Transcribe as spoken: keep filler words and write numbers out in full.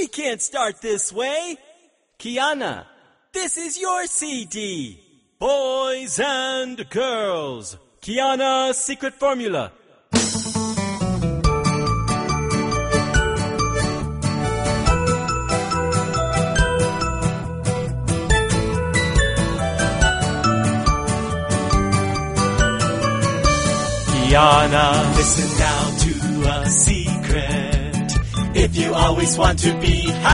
We can't start this way. Kiana, this is your C D. Boys and girls, Kiana's secret formula. Kiana, listen now to a secret. If you always want to be happy,